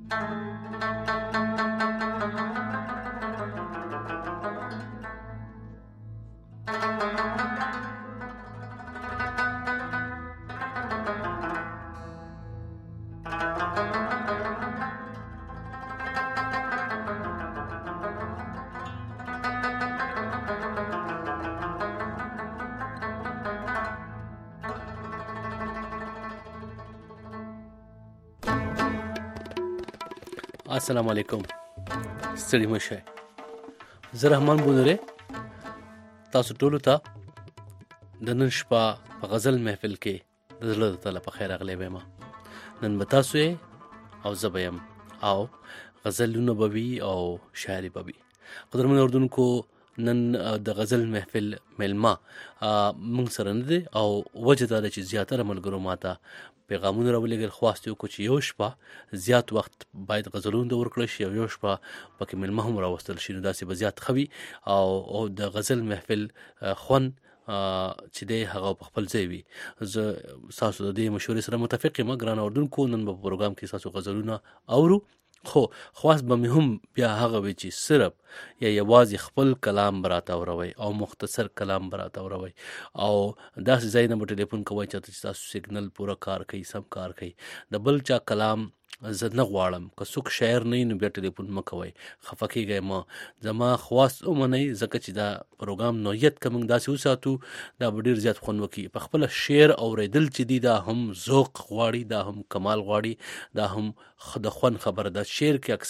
السلام علیکم. ستړي مشه. زه رحمان بونره تاسو ټولو ته د نن شپه په غزل محفل کې د زړه تعالی په خیر اغلی ویم. نن به تاسو او زه به یم او غزلونه به وي او شاعري به وي. قدرمن اردوونکو، نن د غزل محفل میلمه موږ سره نه دی او وجه دا ده چې زیاتره ملګرو ماته پیغامونه راولېږل، خواست یې وکړو چې یو شپه زیات وخت باید غزلونو ته ورکړل شي او یو شپه پکې میلمه هم راوستل شي، نو داسې به زیات ښه وي او د غزل محفل خوند چې دی هغه په خپل ځای وي. زه ستاسو د دې مشورې سره متفق یم ګرانه اردوونکو. نن به په پروګرام کې ستاسو غزلونه اورو، خو خواست به مې هم بیا هغه وي چې صرف یا یوازې خپل کلام به راته اوروئ او مختصر کلام به راته اوروئ او داسې ځای نه به ټلیفون کوئ چې تاسو سیګنل پوره کار کوي، سم کار کوي. د بل چا کلام زه نه غواړم. که څوک شاعر نه نو بیا ټلیفون مه کوئ، خفه کېږئ مه. زما خواست ومنئ، ځکه چې دا پروګرام نوعیت که موږ داسې وساتو دا به ډېر زیات خوند وکړي. په خپله شعر اورېدل چې دي دا هم ذوق غواړي، دا هم کمال غواړي، دا هم د خوند خبره ده. شعر کې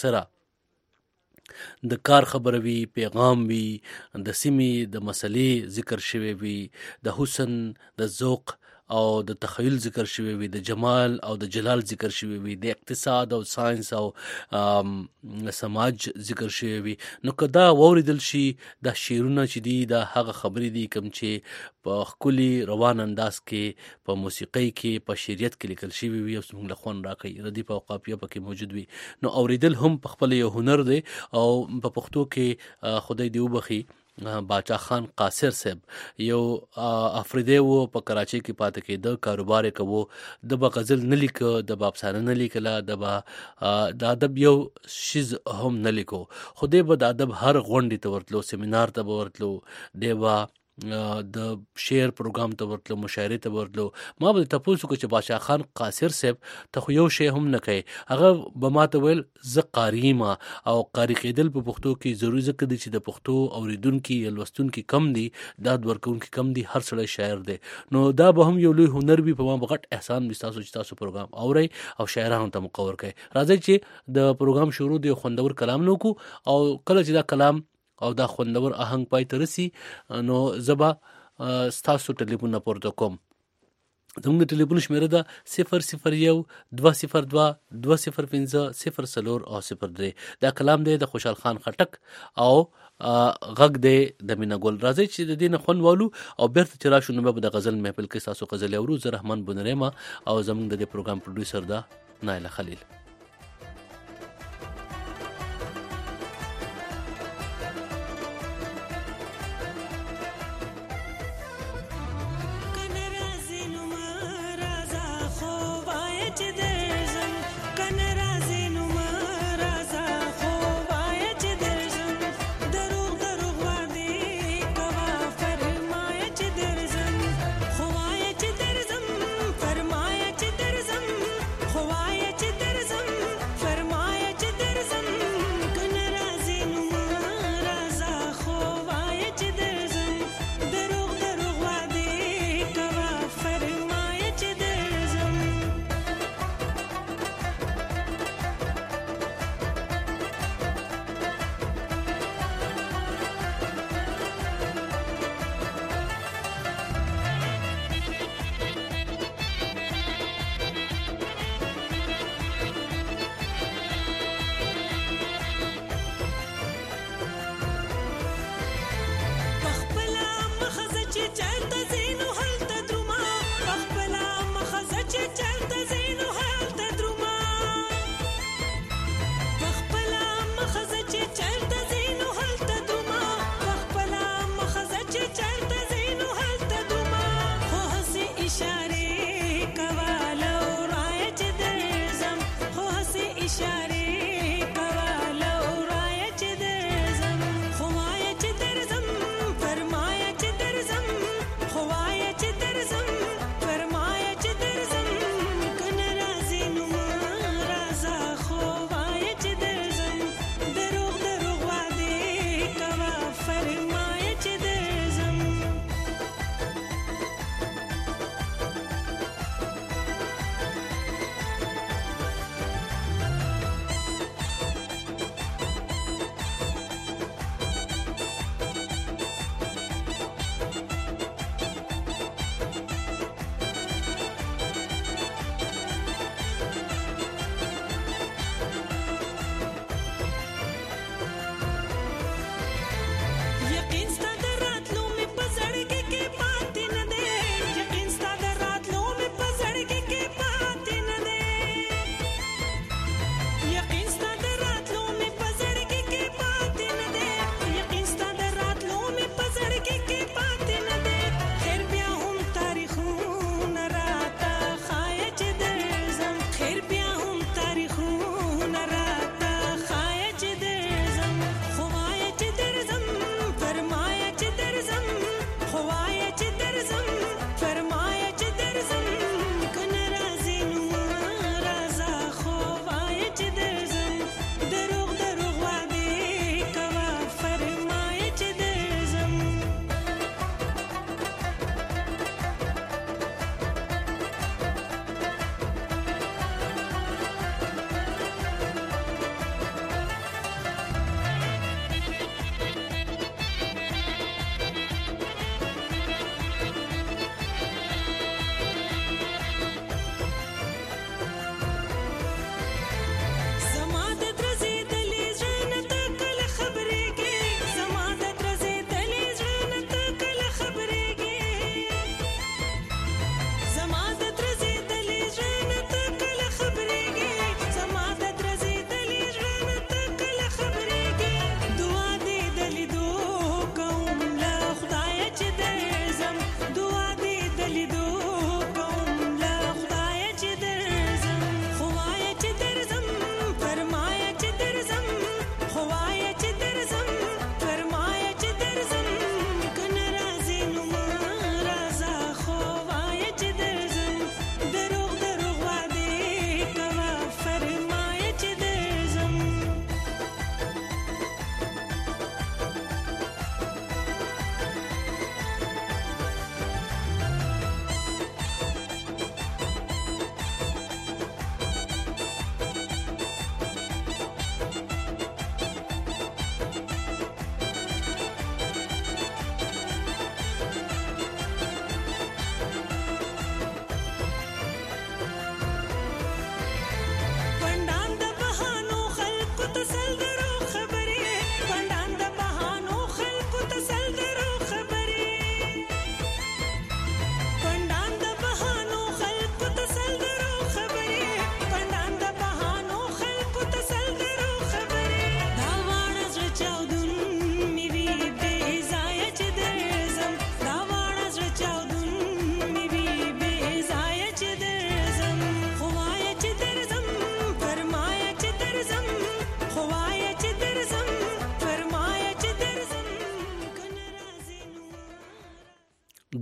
اکثره د کار خبره وي، پیغام وي، د سیمې د مسلې ذکر شوی وي، د حسن، د ذوق او د تخیل ذکر شوی وي، د جمال او د جلال ذکر شوی وي، د اقتصاد او ساینس او سماج ذکر شوی وي. نو که دا واوریدل شي، دا شعرونه چې دي دا هغه خبرې دي کوم چې په ښکلي روان انداز کې، په موسیقۍ کې، په شعریت کې لیکل شوي وي او زموږ له خوند راکوي، ردیف او قافیه پکې موجود وي. نو اوریدل هم په خپل یو هنر دی او په پښتو کې خدای دې وبخي باچا خان قاصر صاحب یو افریدی و، په کراچۍ کې پاتې کېده، کاروبار یې کوو، د به غزل نه لیکه، د به افسانه نه لیکله، د به د ادب یو شیز هم نه لیکو، خو دی به د ادب هر غونډې ته ورتلو، سیمینار ته به ورتلو، دی به د شعر پروګرام ته ورتلو، مشاعرې ته ورتلو. ما به تپوس وکړو چې باچا خان قاصر صاحب ته خو یو شی هم نه کوي. هغه به ما ته ویل زه قاري یم او قاري کېدل په پښتو کې ضروري ځکه دی چې د پښتو اوریدونکي یا لوستونکي کم دي، داد ورکوونکي کم دي، هر سړی شاعر دی. نو دا به هم یو لوی هنر وي، په ما به غټ احسان وي ستاسو چې تاسو پروګرام اورئ او شاعرانو ته مقور کوئ. راځئ چې د پروګرام شروع دی، خوندور کلام نه وکړو او کله چې دا کلام او دا خوندور آهنګ پای ته رسي نو زه به ستاسو ټلیفونونه پورته کوم. زموږ د ټلیفون شمېره ده 001-205-205-04 دا کلام دی د خوشحال خان خټک او غږ دی د مینا ګل. راځئ چې د دې نه خوند والو او بیرته چې راشو نو به د غزل محفل کې ستاسو غزلې اورو. زه رحمان بونریما او زموږ د دې پروګرام پروډیوسر ده نایله خلیل. خواهی چه درزم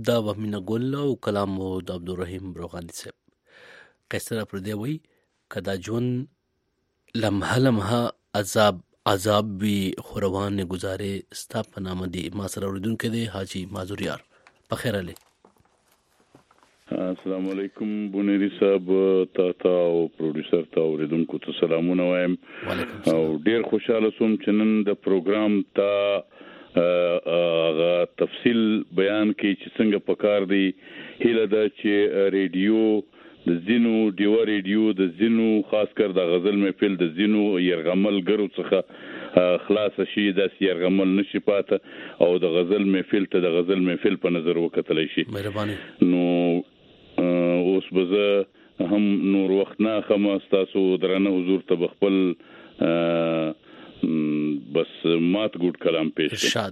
دا وهمینه ګل او کلام مو د عبدالرحیم بروغاني صاحب. قیصر پر دی وی کدا ژوند لمحه لمحه عذاب وی خوروان گزارې ستا په نامه دی. ما سره اورېدونکی دی حاجي معذور یار. په خیر علي. السلام علیکم بونیری صاحب تا او پروډوسر ته اوریدونکو ته سلامونه وایم او ډیر خوشاله سوم چې نن د پروګرام ته تفصیل بیان کې چې څنګه پکار دی. هیله ده چې ریډیو د زینو دیو ریډیو د زینو خاص کر د غزل محفل د زینو يرغمل ګرو څخه خلاص شي، د يرغمل نشي پاته او د غزل محفل ته د غزل محفل په نظر وکتل شي. مهرباني. نو اوس بزه هم نور وخت نه خمستاسو درنه حضور ته بخپل بس مات ګډ کلام پیش ارشاد.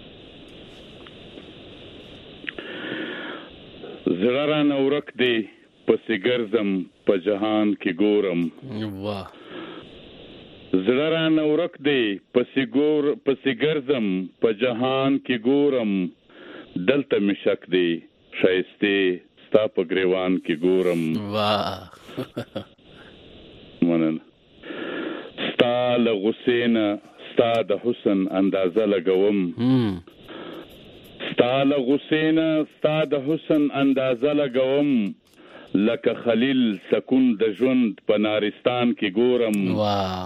زړه نورک دی پسې ګرځم په جهان کې ګورم. واه. زړه نورک دی پسې ګرځم په جهان کې ګورم. دلته مشک دی شایسته ستا په ګریوان کې ګورم. واه. مننه. ستا له غصې نه ستا د حسن اندازه لګوم. ستا له غصې نه ستا د حسن اندازه لګوم. لکه خلیل سکون د ژوند په نارستان کې ګورم. واو.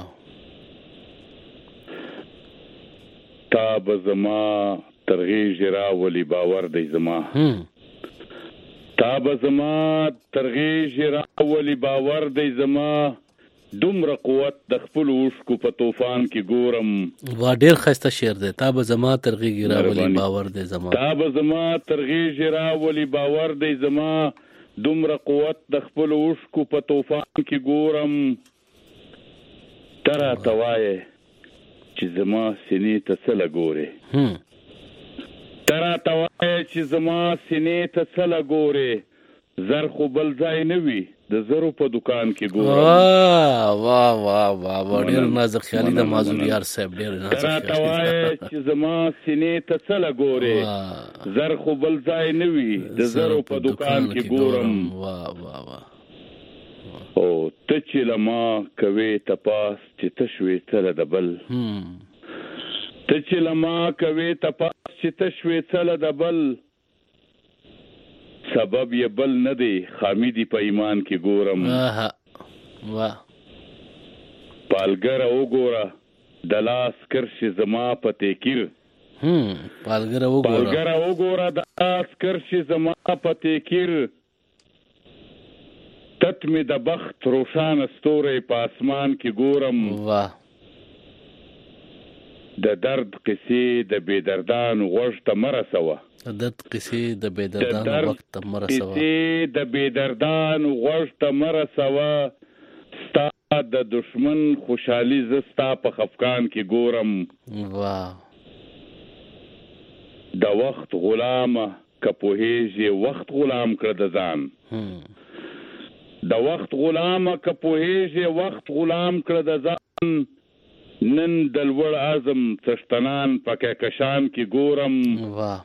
تا به زما ترغیج راولي باور دی زما. تا به زما ترغیج راولي باور دی زما. دومره قوت د خپل اوښکو په طوفان کې ګورم. وا ډیر ښایسته شعر دی. تا به زما ترغیج راولي باور دی زما. تا به زما ترغیج راولي باور دی زما. دومره قوت د خپل اوښکو په طوفان کې ګورم. ترا توایه چې زما سینې ته څه لګورې. ترا توایه چې زما سینې ته څه لګورې. زر خو بل ځای نه وي د زرو په دکان کې ګورم. واه واه واه ډیر نازک خیالي د معذور یار صاحب. ډیر نازک ترا توایه چې زما سینې ته څه لګورې. زر خو بل ځای نه وي د زرو په دکان کې ګورم. واه واه واه. او ته چې لما کوي تپاس چې تشوي تل د بل. ته چې لما کوي تپاس چې تشوي تل د بل. سبب یې بل نه دی خامی دی په ایمان کې ګورم. واه. پالګر وګوره د لاس کرشي زما په تکیر. پالګر وګوره د لاس کرشي زما په تکیر. تت می د بخت روشان ستوري په اسمان کې ګورم. واه. د درد قصې د بيدردان غوږ ته مرسوه. د درد قصې د بيدردان وخت ته مرسوه. قصې د بيدردان غوږ ته مرسوه. ستا د دشمن خوشحالي زستا په خفقان کې ګورم. واه. د وخت غلامه کپوهیږي وخت غلام کړ د ځان. د وخت غلامه کپوهیږي وخت غلام کړ د ځان. نن د لوړ اعظم څښتنان په کهکشان کې ګورم. واه.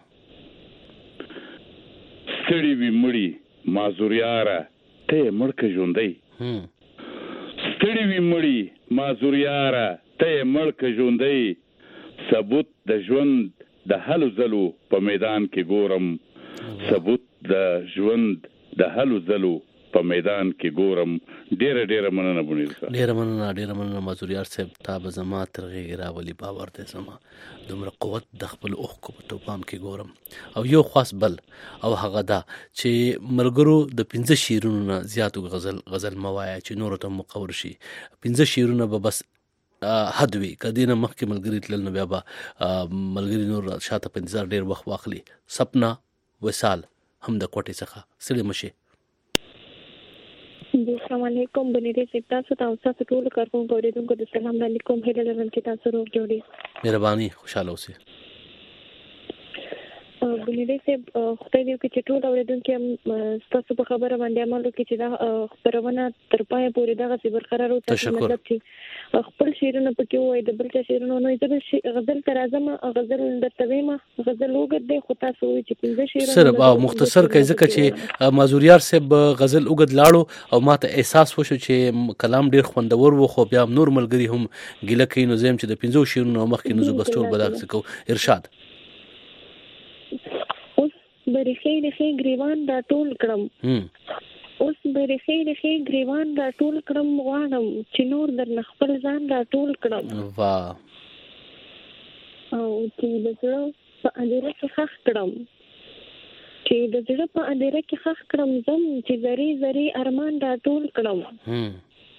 ستړي وي مړي معذور یاره ته مړ که ژوندی. ستړي وي مړي معذور یاره ته مړ که ژوندی. ثبوت د ژوند د هلو ځلو په میدان کې ګورم. ثبوت د ژوند د هلو ځلو په میدان کې ګورم. ډیره مننه بونیر صاحب. ډیره مننه معذور یار صاحب. تا به زما ترغیج راولي باور دی زما. دومره قوت د خپل اوښکو په طوفان کې ګورم. او یو خاص بل او هغه دا چې ملګرو د 15 شعرونو نه زیاتو غزل موایا چې نور ته مقور شي. 15 شعرونه به بس حد وي. کدی نه مخکې ملګری تلل نو بیا به ملګری نور شاته په انتظار ډیر وخت واخلي. سپنا وصال هم د کوټې څخه سړي مشه. السلام علیکم بنیری صاحب. تاسو ته ټول کارکونکو اوریدونکو د سلام علیکم. هیله لرم چې تاسو روغ جوړ یاست. مهرباني. خوشاله اوسئ. بنيري سي خدای دې کې چې ټول اوریدونکو تاسو په خبره باندې عمل وکړي چې دا خبرونه تر پای پورې دغه سی برقرار او تاسو مطلب چې خپل شعرونه پکې وای د بل څه شعرونه نو زه غزل تر اعظم غزل درتویمه غزل وګد دی خو تاسو وایي چې 15 شعرونه سره او مختصر کوي ځکه چې مازوریار صاحب غزل وګد لاړو او ماته احساس وشو چې کلام ډیر خوندور و خو بیا نور ملګری هم ګیله کوي نو زم چې د 15 شعرونو مخکې نو زبستور بداخ کو ارشاد اوس برخې ګریوان دا ټول کړم اوس برخې ګریوان را ټول کړم غواړم چې نور در خپل ځان را ټول کړم واه او چې د زړه په اندره کې خخ کړم چې د زړه په اندره کې خخ کړم زم چې زری زری ارمان را ټول کړم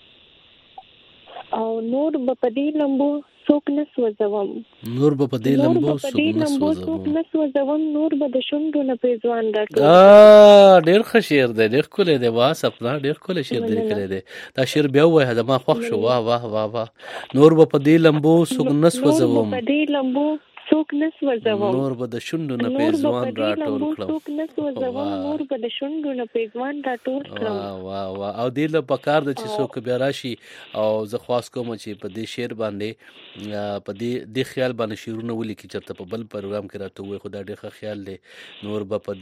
او نور په دې لمبو څوک نه سوځوم نور په دې لمبو څوک نه سوځوم نور به د شونډو نه پیزوان را ټول ډېر ښه شعر دی ډېر ښکلی دی واه سپنا ډېر ښکلی شعر دی لیکلی دی دا شعر بیا ووایه زما خوښ شو واه واه واه واه نور به په دې لمبو څوک نه سوځوم په دې لمبو څوک نه سوځوم نور به د شونډو نه پیزوان را ټول کړم څوک نه سوځوم نور به د شونډو نه پیزوان را ټول کړم واه واه واه او دې له پکار د چې څوک بیا راشي او زه خواست کوم چې په دې شعر باندې په دې خیال باندې شعرونه ولیکي چېرته په بل پروګرام کې راته ووایي خو دا ډېر ښه خیال دی نور به په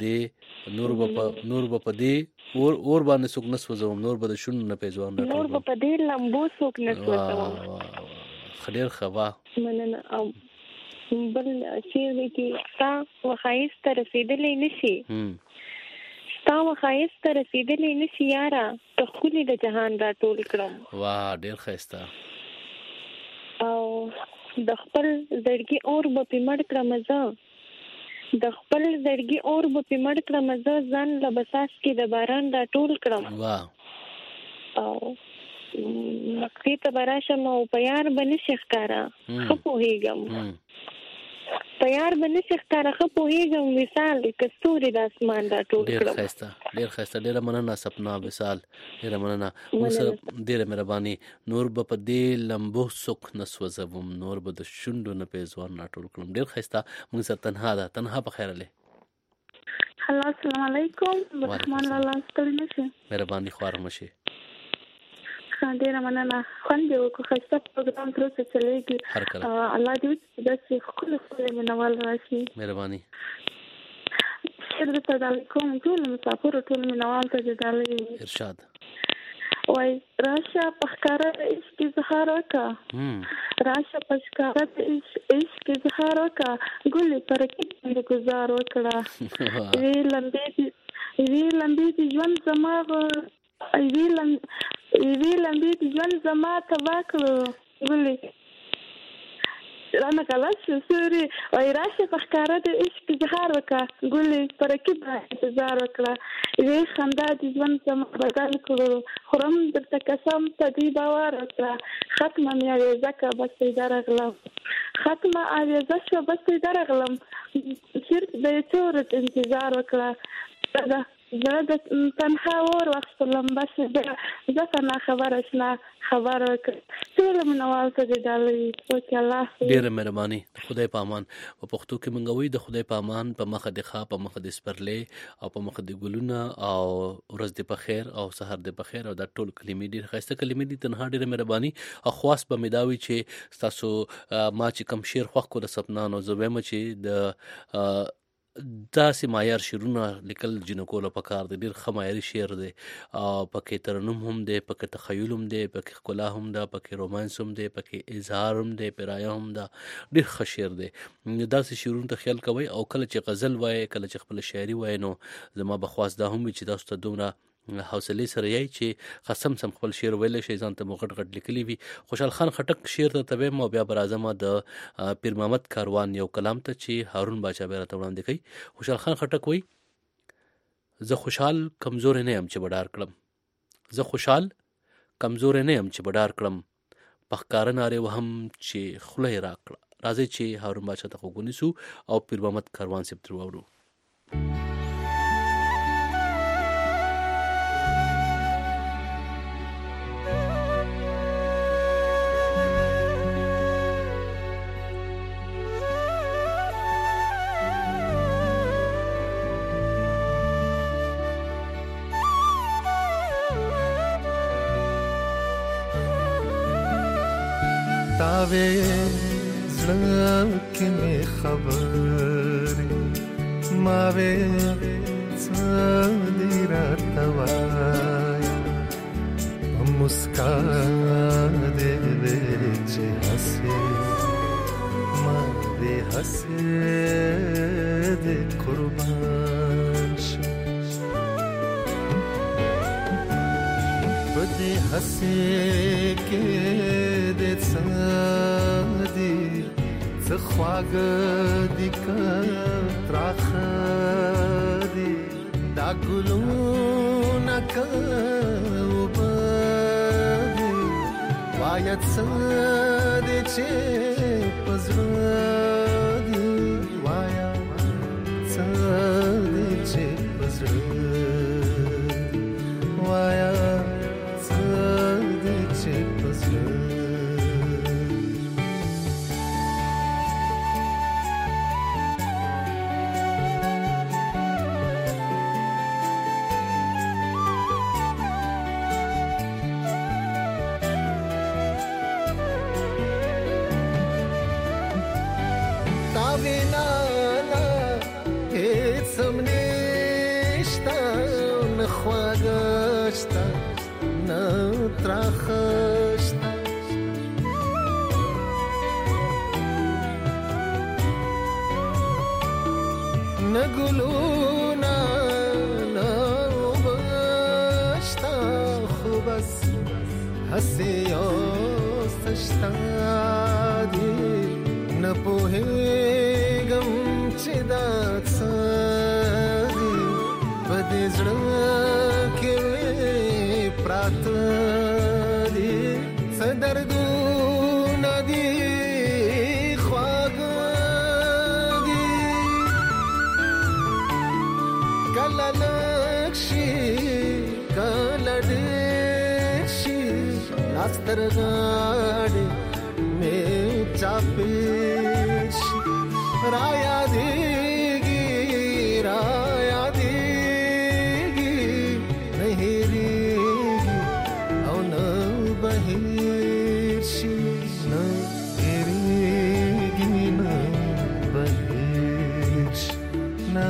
دې اور باندې څوک نه سوځوم نور به د شونډو نه پیزوان را ټول نور به په دې لمبو څوک نه سوځوم ډېر ښه واه مننه او بل شعر دی چې ستا وخایست ته رسېدلی نشي ستا وخایست ته رسېدلی نشي یاره ته ښکلي د جهان را ټول کړم واه ډېر ښایسته او د خپل زړګي اور به پې مړ کړم زه د خپل زړګي اور به پې مړ کړم زه ځان له بساس کې د باران را ټول کړم واه او مکې ته به راشم او په یار به نشي ښکاره ښه پوهېږم په یار به نشي ښکاره ښه پوهېږم وصال که ستوري د اسمان را ټول کړم ډېر ښایسته ډېره مننه سپنا وصال ډېره مننه موږ سره ډېره مهرباني نور به په دې لمبو څوک نه سوځوم نور به د شونډو نه پیزوان را ټول کړم ډېر ښایسته موږ سره تنها ده تنها په خیر علی هلو السلام علیکم رحمان الله ستړي نشي مهرباني خوار مشي ډېره مننه خوند یې وکړو ښایسته پروګرام تر اوسه چلېږي الله دې وکړي چې داسې ښکلي مینوال راشي مهرباني شعر درته ډالۍ کوم ټولو مسافرو ټولو مینوال ته دې ډالۍ ارشاد وایي راشه په ښکاره د عشق اظهار وکړه راشه په ښکاره د عشق اظهار وکړه ګلې په رقیب باندې ګزار وکړه یوې لمبې د ژوند زما یوې لمبې د ژوند زما تباه کړو ګلې رانه غلط شو سوري وایي راشه په ښکاره د عشق اظهار وکړه ګلې په رقیب باندې انتظار وکړه یوې خندا د ژوند زما بدل کړو خورم درته قسم په دې باور وکړه ختمه مې اویزه که بس دې درغلم ختمه اویزه شوه بس دې درغلم صرف د یو څو ورځ انتظار وکړه زه د تنها اور واخیستلم بس ځکه ناخبره شنه خبر وکړه ټولو مینوال ته دې ډالۍ وکړي الله ډېره مهرباني د خدای په امان په پښتو کې موږ وایو د خدای په امان په مخه دې ښه په مخه دې سپرلی او په مخه دې ګلونه او ورځ دې په خیر او سهار دې په خیر او دا ټول کلمې ډېرې ښایسته کلمې دي تنها ډېره مهرباني او خواست به مې دا وي چې ستاسو ما چې کوم شعر خوښ کړو د سپنا نو زه وایم چې د داسې معیار شعرونه لیکل جنکو له پکار دی ډېر ښه معیاري شعر دی او پکې ترنم هم دی پکې تخیل هم دی پکې ښکلا هم ده پکې رومانس هم دی پکې اظهار هم دی پیرایه هم ده ډېر ښه شعر دی داسې شعرونو ته خیال کوئ او کله چې غزل وایي کله چې خپله شاعري وایي نو زما به خواست دا هم وي چې تاسو ته دومره حوصلې سره یای چې قسم سم خپل شعر ویلی شئ ځان ته مو غټ غټ لیکلي وي خوشحال خان خټک شعر ته ویم او بیا به راځم د پیر محمد کاروان یو کلام ته چې هارون باچا بیا راته وړاندې کوي خوشحال خان خټک وایي زه خوشحال کمزوری نه یم چې بډار کړم زه خوشحال کمزوری نه یم چې بډار کړم په ښکاره نارې وهم چې خوله یې راکړه راځئ چې هارون باچا ته غوږ ونیسو او پیر محمد کاروان صاحب ترې واورو تاوې زړه کې مې خبرې ما وې څه دې راته وایه په مسکا دې وې چې هسې ما دې هسې دې قربان شم په دې هسې کې دې څه دي څه خواږه دي که تراخه دي دا ګلونه که اوبه دي وایه څه دې چې په زړه دي وایه څه دې چې په زړه وایه څه دې چې په زړه نگلونا نوبشتا خوبس هسی آستشتا دی نپوهیگم چی داد سادی بدی زڑکی وی پراتا دی صدردو ندی سترغاڑی میں چاپیش رایا دیگی نہیں ریگی او نہ بہیرشی نہ ریگی نہ بہیرش نہ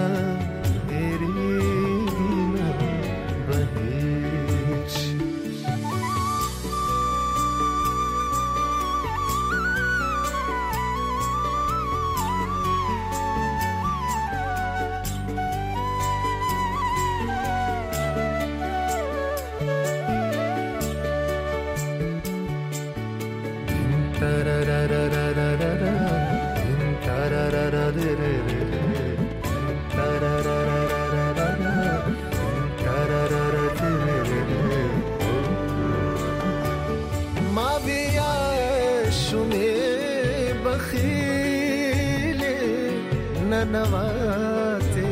نواته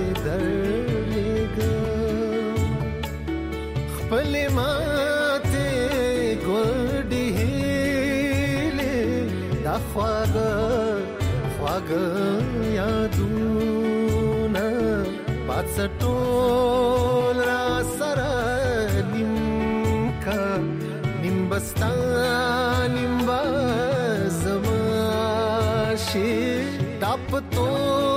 درلګم خپل ماته ګوډی هله دا خواږه یادونه پاتټول را سره نیم بستا نیم زماشي داپتو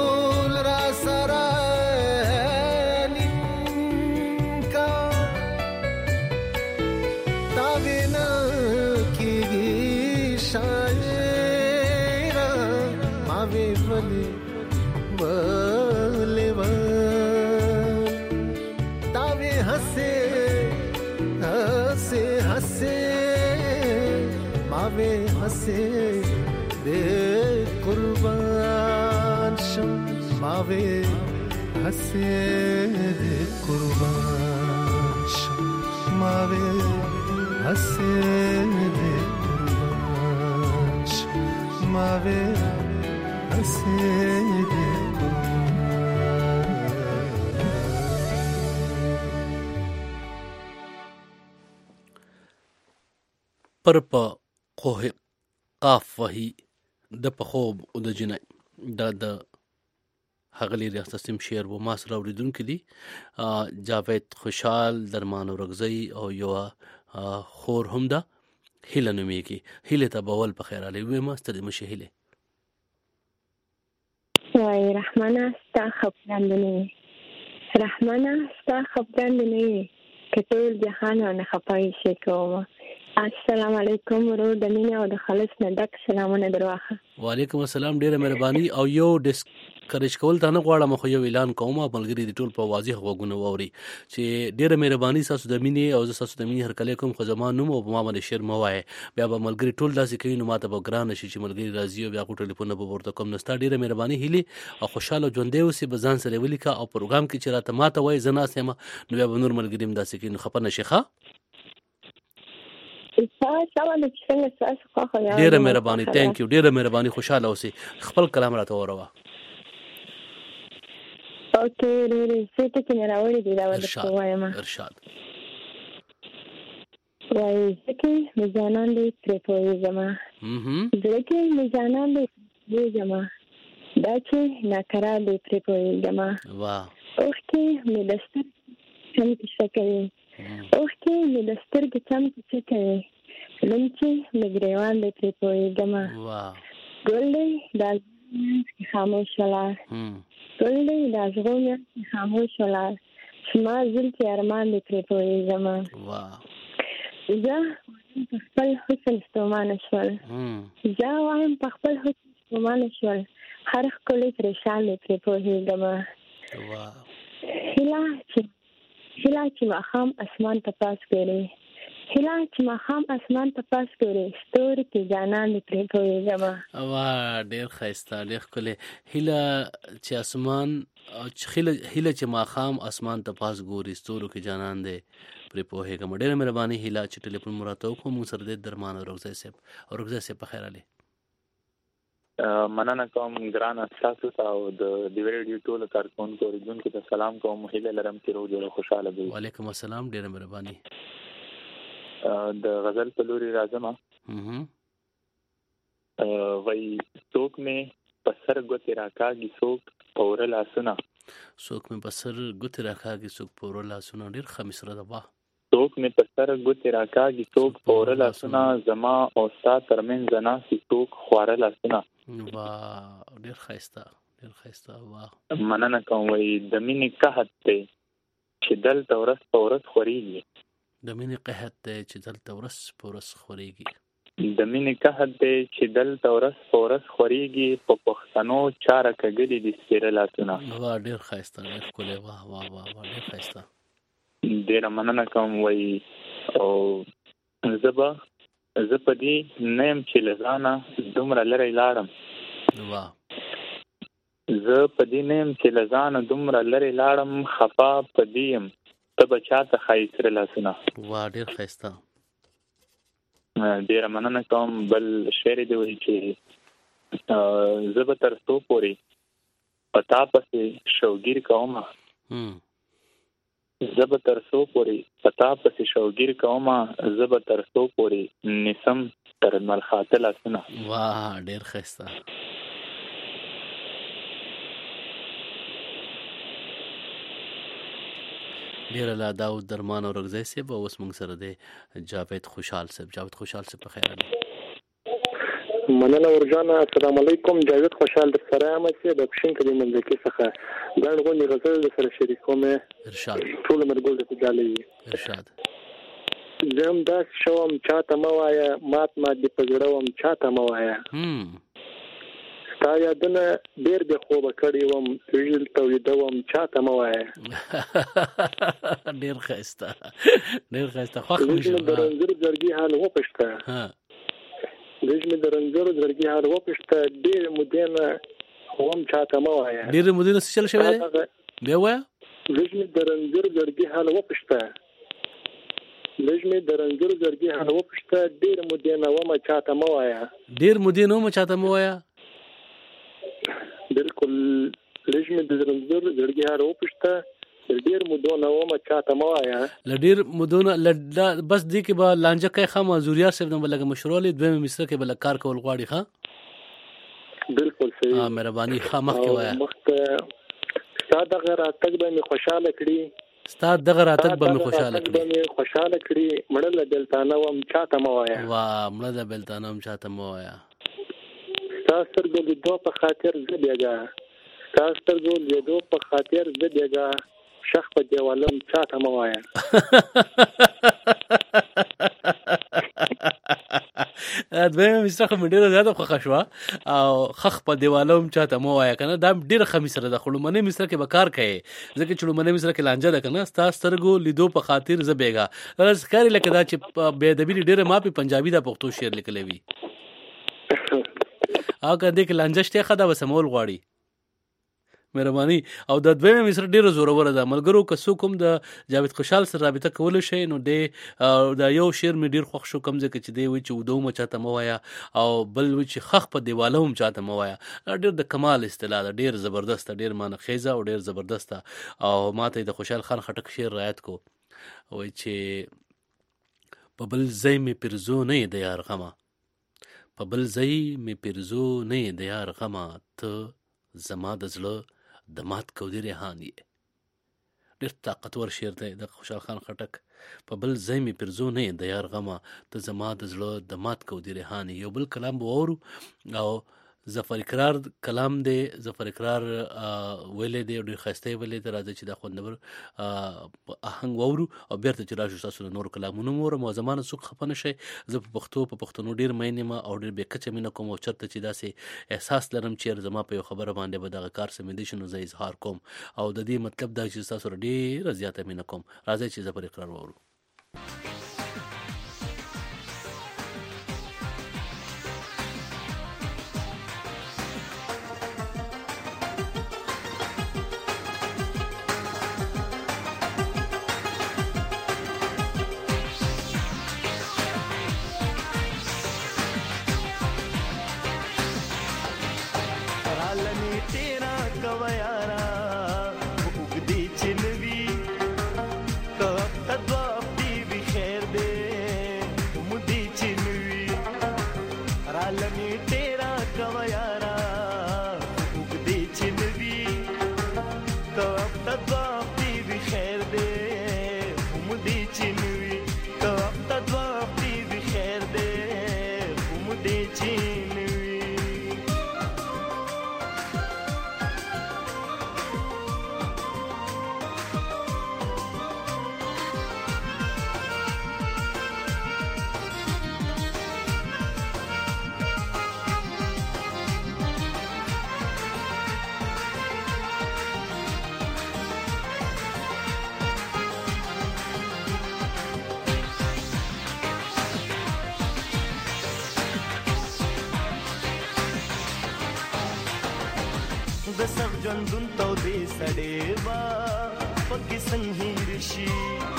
हसे दे कुर्बान शम मावे हसे दे कुर्बान शम मावे हसे दे कुर्बान शम मावे हसे दे پر په قوه قاف وهي د پخوب او د جنای دا د هغلی ریاست سیم شعر و ما سره اوریدونکو دي جاوید خوشحال درمان اورغزی او یو خور هم ده هیله نومیږي. هیله ته به ول په خیر علي ویمه ستړي مشه هیله. وای رحمانه ستا خفګان دې نه وي، رحمانه ستا خفګان دې نه وي که ټول جهان نه خفای شي کومه. السلام علیکم ورور د مینې او د خالص نه ډک سلامونه درواخه. وعلیکم السلام، ډیره مهرباني. او یو ډیسکریج کول ته نه غواړم، خو یو اعلان کوم ملګری د ټول په واضح غوږونه واوري چې ډیره مهرباني تاسو د مینې او تاسو د مینې هر کله کوم خو زما نوم او ما باندې شیر مو وای، بیا به ملګری ټول داسې کوي نو ماته به ګران شي چې ملګری راځي او بیا کو ټلیفون به ورته کوم. نو ستا ډیره مهرباني هیلي او خوشاله ژوند دی اوسې بزان سره ولیکا او پروګرام کې چې راته ماته وای زنا سم نو بیا به نور ملګری هم داسې کوي نو خپه نشي ښه. ډیره مهرباني، ثانک یو، ډیره مهرباني، خوشاله اوسې. خپل کلام راته وروه. اوکې ډیره څه ته نه راوړې دی دا ورته وایم. ارشاد وای ځکه میزانان دې پرې پوي زما ځکه میزانان دې زما دا چې ناکرا دې پرې پوي زما. واه اوکې مې دستر څنګه څه کوي، اوکې مې دستر کې څنګه څه کوي، لمچې مې ګریوان دې پرې پوي زما. واه ګلې دا خاموش ولا ګلې دا زغونه خاموش ولا شما زل چې ارمان دې پرې پوي زما. واه زه په خپل حسن ستومانه شول، زه وایم په خپل حسن ستومانه شول، هر ښکلی پریشان دې پرې پوهېږم. هیله چې ماښام اسمان ته پاس ګورې، هیله چې ماښام اسمان ته پاس ګورې، ستوري کې جانان دې پرې پوهېږم. واه ډېر ښایسته، ډېر ښکلی. هیله چې اسمان هیله چې ماښام اسمان ته پاس ګوري، ستورو کې جانان دې پرې پوهېږم. ډېره مهرباني هیله چې ټلیفون مو راته وکړو. موږ سره د درمان اورګزی صاحب په خیر علي. مننه کوم ګرانه تاسو ته او د ریډیو ټولو کارکونکو اوریدونکو ته سلام کوم. هیله لرم چې روغ جوړ خوشاله وي. وعلیکم السلام، ډېره مهرباني. د غزل په لوري راځم. وای څوک مې په سر ګوتې راکاږي، څوک پوره لاسونه، څوک مې په سر ګوتې راکاږي، څوک پوره لاسونه. ډېر ښه مصره ده. واه څوک مې په سر ګوتې راکاږي، څوک پوره لاسونه، زما او ستا ترمنځ ناستې څوک خواره لاسونه. واه ډېر ښایسته، ډېر ښایسته. واه مننه کوم. وای د مینې قحط دی چې دلته ورځ په ورځ خورېږي، د مینې قحط دی چې دلته ورځ په ورځ خورېږي، د مینې قحط دی چې دلته ورځ په ورځ خورېږي، په پښتنو چاره کږلې دي سپېره لاسونه. واه ډېر ښایسته، ډېر ښکلی. واه واه واه ډېر ښایسته. ډېره مننه کوم. وای او زه په دې نه یم چې له ځانه دومره لرې لاړم، واه زه په دې نه یم چې له ځانه دومره لرې لاړم، خفا په دې یم ته به چاته ښایي سره لاسونه. واه ډېر ښایسته. ډېره مننه کوم. بل شعر دی وایي چې زه به تر څو پورې په تا پسې شوګیر کومه، زه به تر څو پورې په تا پسې شوګیر کومه، زه به تر څو پورې نیسم تر ملخاته لاسونه. واه ډېر ښایسته. ډېره لا داود درمان اورګزی صاحب او اوس موږ سره دی جاوید خوشحال صاحب. جاوید خوشحال صاحب په خیر علي. مننه ورجانه. السلام علیکم. جاوید خوشحال در سره یم چې د پښین کلی مملکت څخه ګڼ غونډې غزل در سره شریکوم. ارشاد. ټول مرګول د تجالي. ارشاد. زم داس شوم چاته موایا، مات دې پزړوم چاته موایا، ستا یادونه ډېر به خوب کړی وم، ویل ته ویدوم چاته موایا. ډېر ښایسته، ډېر ښایسته. خوښ مې شو. د رنځور زړګي حال وپوښته، لږ مې د رنځور زړګي حال وپوښته، ډېر مودې نه وم چاته موایا. ډېر مودې نه څه چل شوی دی بیا وایه. لږ مې د رنځور زړګي حال وپوښته، لږ مې د رنځور زړګي حال وپوښته، ډېر مودې نه وم چاته موایا. ډېر مودې نه وم چاته موایا. بالکل. لږ مې د رنځور زړګي حال وپوښته، ډېر مودو نه وم چاته موایا. ډېر مودو نه بس دې کې به لانجه کوي ښه مازوریا صاحب نه به لږه مشورولې دویمه مصره کې به لږ کار کول غواړي. ښه بالکل صحیح. مهرباني. ښه مخکې وایه. ستا دغه راتګ به مې خوشحاله کړي، ستا دغه راتګ به مې خوشاله کړي مړه له بلتانه وم چاته مه وایه. مړه له بلتانه وم چاته مه وایه. ستا سترګو لیدو په خاطر زه بېګا، ستا سترګو لیدو په خاطر زه بېګا، شخ په دیوالم چاته مه وایه. دویمه مصره خو مې ډېره زیاته خوښه شوه او خخ په دیواله هم چاته مه وایه که نه، دا ډېره ښه مصره ده. خو لومړنۍ مصره کې به کار کوې ځکه چې لومړنۍ مصره کې لانجه ده که نه، ستا سترګو لیدو په خاطر زه بېګا. داسې ښکاري لکه دا چې بېادبي دې ډېره ما پې پنجابي دا پښتو شعر لیکلی وي او که دې کې لانجه شته ښه ده به سمول غواړي مهرباني. او د دویمه مصره ډېره زوروره ده. ملګرو که څوک هم د جاوید خوشحال سره رابطه کولی شئ نو دی دا یو شعر مې ډېر خوښ شو، کوم ځکه چې دی وایي چې اوده هم چاته مه وایه او بل وایي چې خخ په دیواله هم چاته مه وایه. دا ډېر د کمال اصطلاح ده، ډېر زبردسته، ډېر معنیخیزه او ډېر زبردسته. او ما ته د خوشحال خان خټک شعر رعایت کو، وایي چې په بل ځای مې پرزو نه یې د یار غمه، په بل ځای مې پرزو نه یې د یار غمه، ته زما د زړه د مات کودي ریحان یې. ډېر طاقتور شعر دی د خوشحال خان خټک. په بل ځای مې پرزو نه یې د یار غمه، ته زما د زړه د مات کودي ریحان یې. یو بل کلام به واورو او ظفر اقرار کلام دی. ظفر اقرار ویلی دی، ډېر ښایسته یې ویلی دی. راځئ چې دا خوندور آهنګ واورو او بیرته چې راشو ستاسو د نورو کلامونه مو اورم. او زما نه څوک خفه نه شئ، زه په پښتو په پښتنو ډېر مین یم او ډېر بې کچه مینه کوم. او چېرته چې داسې احساس لرم چې زما په یو خبره باندې به دغه کار سمېدی شي نو زه اظهار کوم او د دې مطلب دا چې ستاسو سره ډېره زیاته مینه کوم. راځئ چې ظفر اقرار واورو. د سخ ژوندون تودې سړې با پکې سنهیر شي،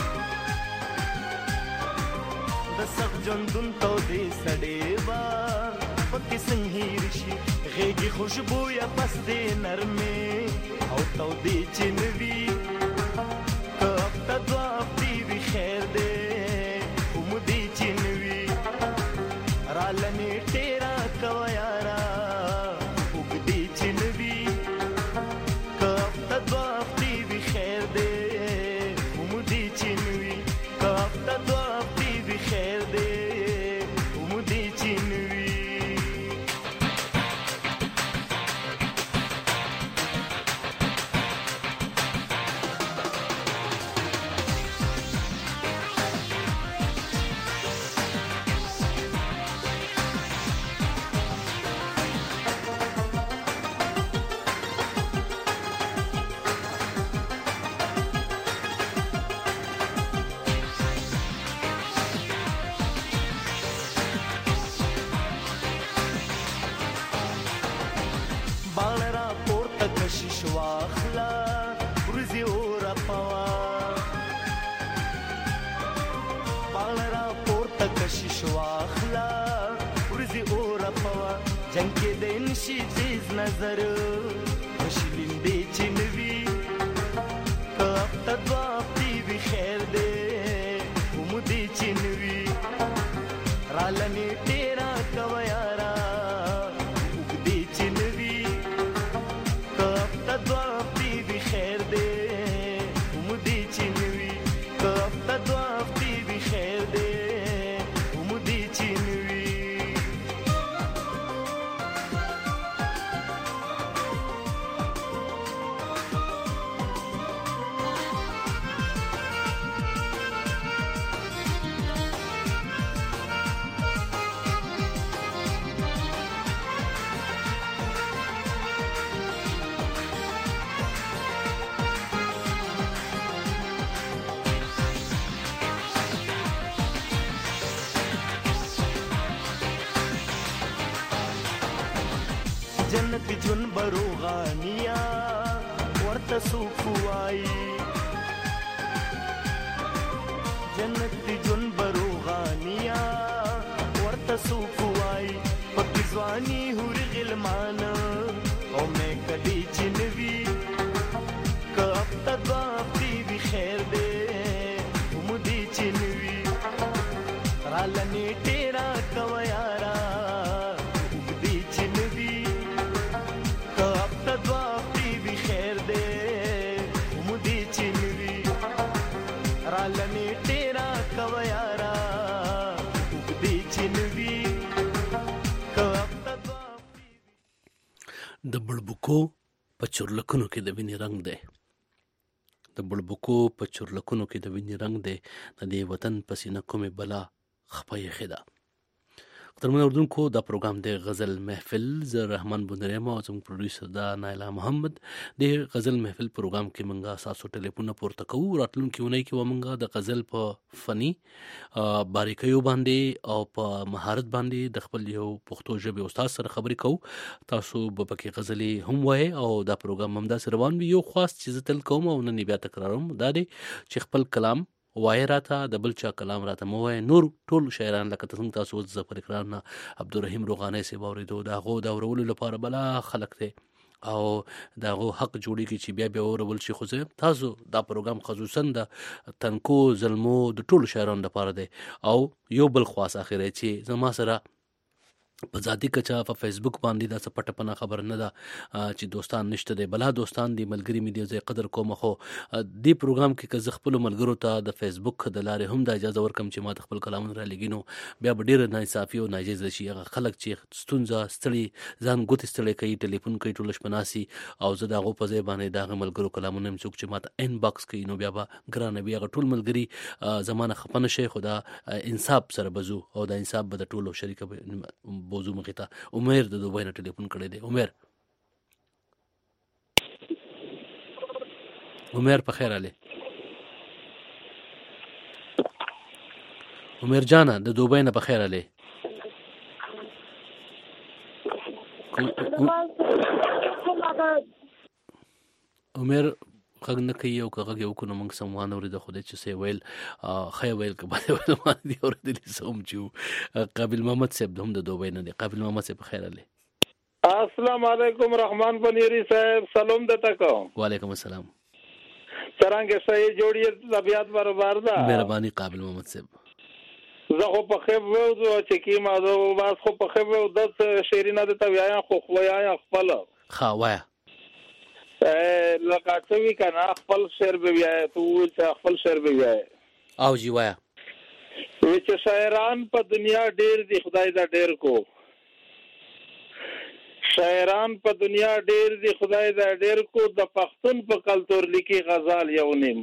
د سخ ژوندون تودې سړې با پکې سنهیر شي، غېږې خوشبو یا پستې نرمې او تودې چینوي، که هفته دوه هفتې وي خیر دی خو مودې چینوي، راله نیټې راکوه یاره اوږدې چینوي، جنگ کې د انشي تیز نظر مشلندې چینوي، که هفته دوه هفتې وي خیر دی خو مودې چینوي، راله نیټې راکوه یاره اوږدې چینوي، که هفته دوه هفتې وي خیر دی خو مودې چینوي. جنت جون بروغانیا ورته سوفوای جنت جون بروغانیا ورته سوفوای پکې ځواني هوري غلمان او مې کدي چنوي کب تدوا بي خیر دې مودي چنوي رالني تیرا کويارا مودي چنوي کب تدوا بي خیر دې مودي چنوي رالني تیرا کويارا مودي چنوي د بړبوکو په چورلکونو کې د وینې رنگ دی د بړبوکو په چورلکونو کې د وینې رنگ دی د دې وطن په سینه کومې بلا خپه یې خدا محترم اردوونکو دا پروګرام د غزل محفل زه رحمان بندریم او زموږ پروډوسر دا نایلا محمد د غزل محفل پروګرام کې مونږه ساسو ټلیفون پورته کوو راتلونکي اونۍ کې ومنګه د غزل په فني باریکیو باندې او په مهارت باندې د خپل یو پښتو ژبې استاد سره خبرې کوو تاسو به پکې غزلې هم وایي او دا پروګرام هم داسې روان وي یو خاص چې تل کوم او نن بیا تکراروم دا دی چې خپل کلام وای راته د بل چا کلام راته مو وای نور ټول شاعران لکه تاسو ظفر اقرار نه عبدالرحیم روغانی سی باوریدو دا غو دا ورولو لپاره بلا خلق ته او دا غو حق جوړی کی چې بیا ورول شي خو تاسو دا پروګرام خصوصا د تنکو ظلمو د ټول شاعرانو لپاره دی او یو بل خاص اخره چې زما سره په ذاتی کچا په فیسبوک باندې دا څه پټه پنه خبر نه ده چې دوستان نشته دی بلا دوستان دی ملګری می دی زه قدر کوم خو دی پروګرام کې که خپل ملګرو ته د فیسبوک د لارې هم د اجازه ورکم چې ما خپل کلامونه را لګینو بیا به ډیر ناصافي او ناجیز شي هغه خلک چې ستونزه ستړي ځان ګوت ستړي کوي ټلیفون کوي ټول شپناسي او زه دا غو په ځای باندې دا ملګرو کلامونه هم څوک چې ما ته ان باکس کوي نو بیا به ګرانه بیا ټول ملګری زمانه خپنه شي خدا انصاف سره بزو او دا انصاف به د ټولو شریکه بوزو مخیتا عمر د دوبای نه ټلیفون کړی دی عمر په خیر علي عمر جانا د دوبای نه په خیر علي عمر خګ نه کوي او کغه یو کو موږ سموان اوري د خوده چې سی ویل خی ویل کبه ویل دی اور د سوم چې قابل محمد صاحب هم د دوبای نه دی قابل محمد صاحب خیر علي السلام علیکم رحمان پنیری صاحب سلام دتا کو وعلیکم السلام څنګه صحیح جوړی طبيعت برابر ده مهرباني قابل محمد صاحب زه خو په خیب وو چې کی ما زه واس خو په خیب وو د شیرینه د تویا خو خوایا خپل خوایا لکه څوی کنه خپل شعر به بیا تو چې خپل شعر به بیا او جی وایا چې شاعران په دنیا ډیر دي خدای دا ډیر کو شاعران په دنیا ډیر دي خدای دا ډیر کو د پښتون په کلتور لیکي غزال یو نیم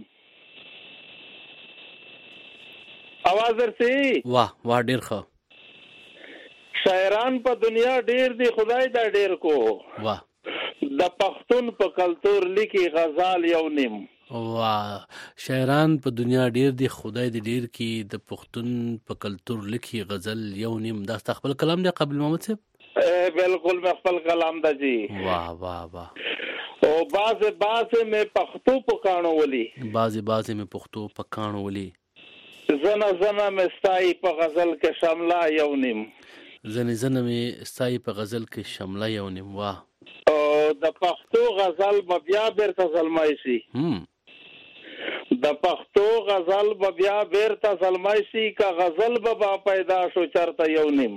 आवाज ورسي واه ډیر ښه شاعران په دنیا ډیر دي خدای دا ډیر کو واه د پښتون په کلتور لیکي غزال یو نیم واه شاعران په دنیا ډیر دي خدای دې ډیر کی د پښتون په کلتور لیکي غزل یو نیم دا خپل کلام دی قابل محمد صاحب بالکل خپل کلام دا جی واه واه واه او باز مې پښتو پکانو ولي باز مې پښتو پکانو ولي زنه مې ستای په غزل کې شاملا یو نیم زنه مې ستای په غزل کې شاملا یو نیم واه او د پښتو غزل بیا بیرته زلمای شي د پښتو غزل بیا بیرته زلمای شي کا غزل به پیدا شو چرته یو نیم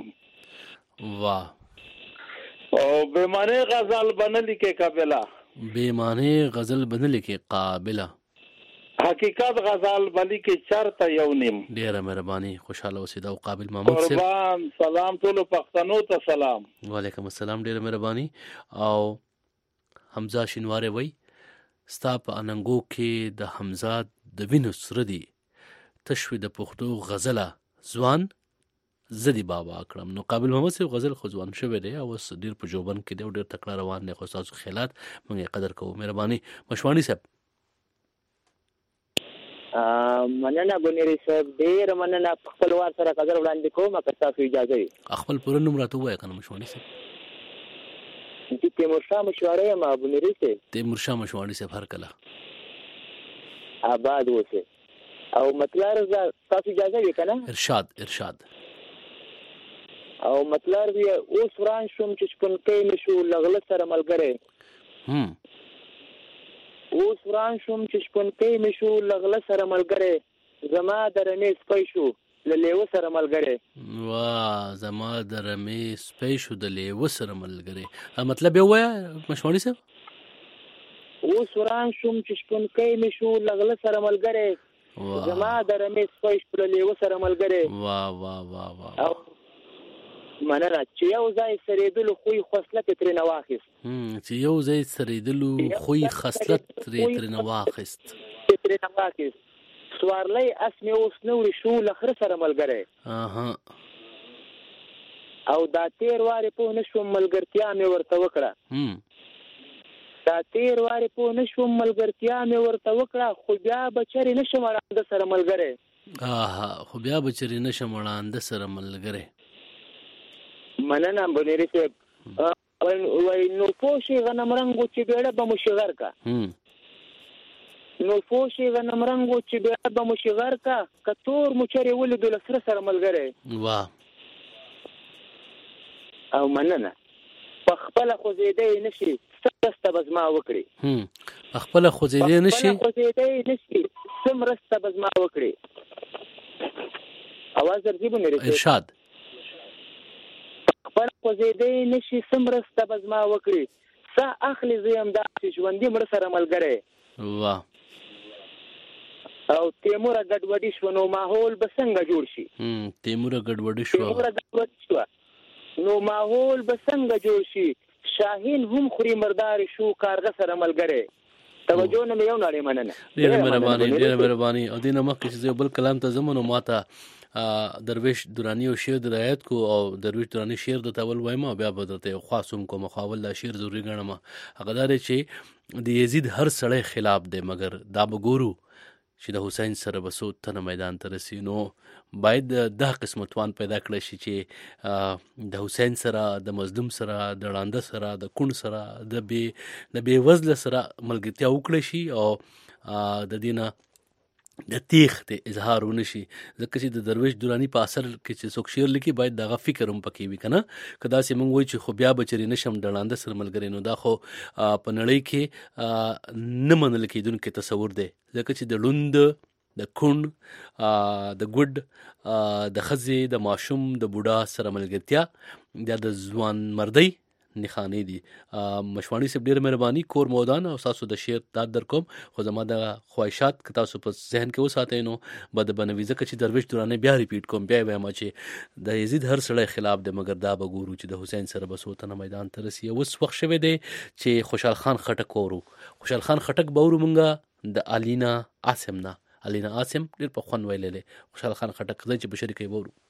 واه او بېمانه غزل بنلی کې قابله بېمانه غزل بنلی کې قابله حقیقت غزل بلی کې چرته یو نیم ډیره مهرباني خوشاله اوسئ دا قابل محمد صاحب قربان سلام ټول پښتنو ته سلام وعلیکم السلام ډیره مهرباني او حمزه شینواری وای ستا په اننګو کې د حمزه د وینو سره دی تشوي د پښتو غزله ځوان زدي بابا کړم نو قابل محمد صاحب غزل خو ځوان شوی دی او ډیر په جوبن کې دی ډیر تکړه روان دی خو تاسو خیالات موږ قدر کوو مهرباني مشوانی صاحب مننه بنيري صاحب ډیر مننه خپل وار سره قدر وړاندې کوم که تاسو اجازه وي خپل پوره نوم راته وایي کنه مشوانی صاحب چې تیمورشاه مشواره ما ابونری سه تیمورشاه مشواری سے هر کله آباد وسه او مطلب تاسو اجازه وکنه ارشاد او مطلب اوس وران شوم چې شپونکې نشو لغله سره ملګری اوس وران شوم چې شپونکې نشو لغله سره ملګری زما درمه سپي شو لیو سره ملګری وا زما درمه سپي شو د لیو سره ملګری مطلب یو وای مشواری سره اوس وران شوم چې شپونکې نشو لغله سره ملګری زما درمه سپي شو لیو سره ملګری وا مننه چې یو ځای سریدلو خوې خصلت ترې نواخست چې یو ځای سریدلو خوې خصلت ترې نواخست سوارلۍ اسمه اوس نورې شو لخر سره ملګری او دا تیر واره په نشوم ملګرتیا مې ورته وکړه خو بیا بچری نشم وړاند سره ملګری مننه بنيري صاحب نو پوشي غنم رنگو چې بیړه به مشغر کا کتور مچري ولید لسره سره ملګری او مننه خپل خوځیدې نشي ستاسو بزما وکړي خپل خوځیدې نشي سمرسته بزما وکړي اواز درځي بنيري ارشاد خپل خوځیدې نشي سمرسته بزما وکړي سا اخلي زیم دا چې ژوندې مر سره ملګری او تیمور ګډوډي شو نو ماحول به څنګه جوړ شي شاهین هم خوري مردار شو کارغه سره ملګری توجه نه یو نړۍ مننه ډېر مهرباني او دینه مخکې چې بل کلام ته زمونو ماته درویش درانی او شعر د رعایت کو او درویش درانی شعر د تول وایم او بیا به درته خاصم کو مخاول دا شعر ضروری ګڼم هغه دا چې د یزید هر سړی خلاف دی مګر دا بګورو چې د حسین سره بسو تنه میدان ته رسي نو باید دا قسم توان پیدا کړی شي چې د حسین سره د مظلوم سره د ړانده سره د کون سره د بې وزله سره ملګرتیا وکړی شي او د دینه د تیخت اظهار ونشي ځکه چې د درویش درانی په اثر کې چې څوک شعر لیکي باید دغه فکر هم پکې وي کنه کدا چې موږ وایو چې خو بیا بچری نشم ډړانده سره ملګری نو دا خو په نړۍ کې نه منل کېدونکي تصور دی ځکه چې د لوند د کون د ګډ د خزې د ماشوم د بوډا سره ملګرتیا د ځوان مردۍ نخانه دي مشوانی صاحب ډیر مهرباني کور مودان او تاسو د شعر داد در کوم خو زما د خواهشات که تاسو په ذهن کې وساتئ نو بد بنوي ځکه چې درویش درانه بیا ریپیټ کوم بیا وایم چې د یزید هر سړی خلاف دی مګر دا به ګورو چې د حسین سره بسوتنه میدان ته رسي اوس وخت شوی دی چې خوشحال خان خټک بورو مونږه د الینا عاصم ډیر په خوان ویلې خوشحال خان خټک ځای چې بشری کوي بورو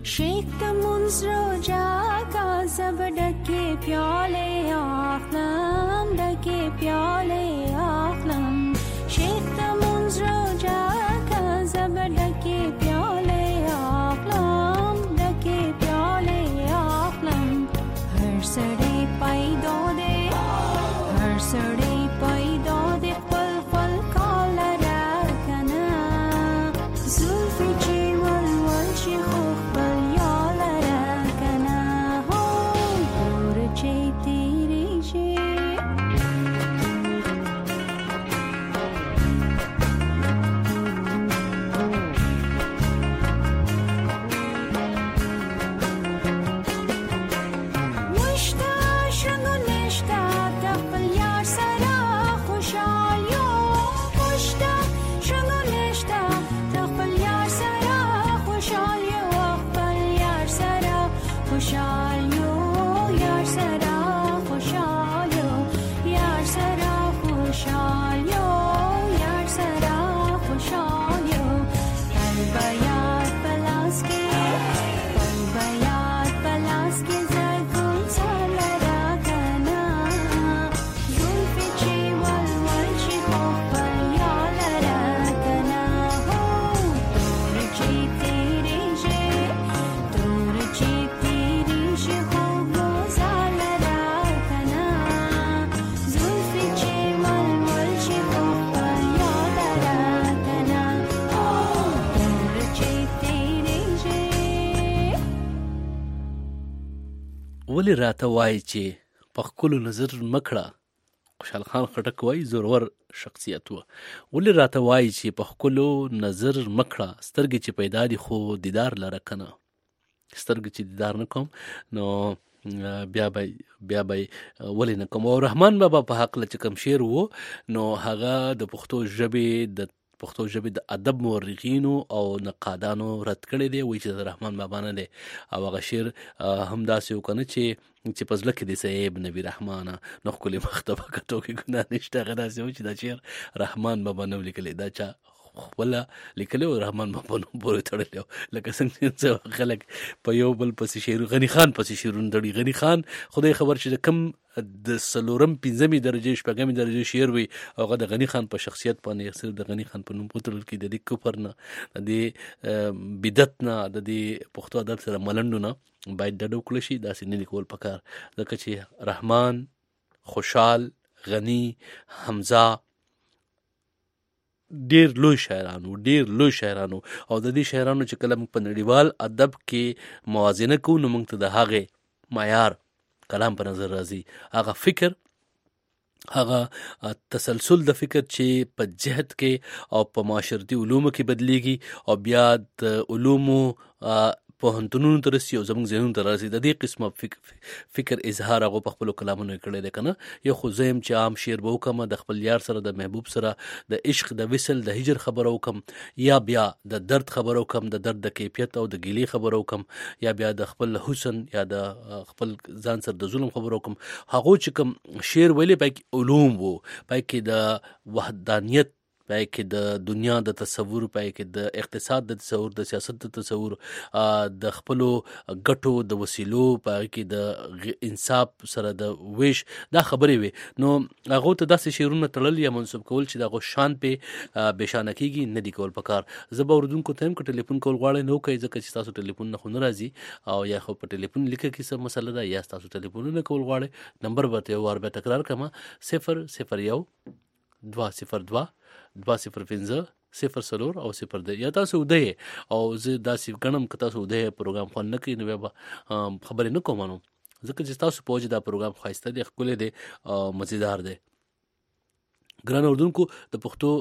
شیخ منز رو جاگا زب ڈکے پیالے آخلم ڈکے پیالے آخلم شیخ منز رو جاگا زب ڈکے پیالے آخلم ڈکے پیالے آخلم ہر سڑے پیدا دے ہر سڑے پیدا دے پل پل کالا راکنا زلفی چی ول ول چی خوخ پل یالا راکنا ہو دور چی تیری چی ولې راته وایي چې په ښکلو نظر مه کړه. خوشحال خان خټک وایي زورور شخصیت و. ولې راته وایي چې په ښکلو نظر مه کړه سترګې چې پیدا دي خو دیدار لره که نه. سترګې چې دیدار نه کوم نو بیا به ولې نه کوم. او رحمان بابا په هکله چې کوم شعر و نو هغه د پښتو ژبې د ادب مورخینو او نقادانو رد کړی دی. وایي چې د رحمان بابا نه دی او هغه شعر هم داسې وکنه چې په زړه کې د صیب نبي رحمانه نو ښکلې مخ ته په کتو کې ګناه نشته. هغه داسې و چې دا شعر رحمان بابا نه لیکلی، دا چا خپله لیکلی او رحمان بابا نوم پورې تړلی و. لکه څنګه چې خلک په یو بل پسې شعر غني خان پسې شعرونه تړي. غني خان خدای خبر چې د کم د څلورم پنځمې درجې شپږمې درجې شعر وي هغه د غني خان په شخصیت باندې صرف د غني خان په نوم وتړل کېږي. د دې کفر نه، د دې بدعت نه، د دې پښتو ادب سره ملنډو نه باید ډډه وکړل شي. داسې نه دي کول پکار، ځکه چې رحمان، خوشحال، غني، حمزه ډیر لوی شاعرانو او د دې شاعرانو چې کله موږ په نړیوال ادب کې موازنه کوو نو موږ ته د هغې معیار کلام په نظر راځي. هغه فکر، هغه تسلسل د فکر چې په جهت کې او په معاشرتي علومو کې بدلیږي او بیا د علومو پوهنتونونو ته رسي او زموږ ذهنونو ته راسي. د دې قسمه فکر اظهار هغه په خپلو کلامونو یې کړی دی که نه. یو خو زه یم چې عام شعر به وکړم، د خپل یار سره، د محبوب سره د عشق، د وصل، د هجر خبره وکړم، یا بیا د درد خبره وکړم، د درد د کیفیت او د ګیلې خبره وکړم، یا بیا د خپل حسن یا د خپل ځان سره د ظلم خبره وکړم. هغو چې کوم شعر ویلی پای کې علوم وو، پای کې د وحدانیت، پای کې د دنیا د تصور، پای کې د اقتصاد د تصور، د سیاست د تصور، د خپلو ګټو د وسیلو، پای کې د انصاف سره د ویش، دا خبرې وي. نو هغو ته داسې شعرونه تړل یا منسوب کول چې د هغو شان پې بېشانه کېږي، نه دي کول پکار. زه به اورېدونکو ته یم که ټلیفون کول غواړئ نو کوئ، ځکه چې ستاسو ټلیفون نه خو نه راځي او یا خو په ټلیفون لیکه کې څه مسله ده یا ستاسو ټلیفونونه کول غواړئ. نمبر به یو وار بیا تکرار کړم: 001 202 205 0 او 0 یا تاسو ودی او زه داسې ګڼم که تاسو ودی پروګرام خوند نه کوي نو بیا به خبرې نه کوم، نو ځکه چې تاسو په وجه دا پروګرام ښایسته دی، ښکلی دی او مزیدار دی. ګران اردوونکو، د پښتو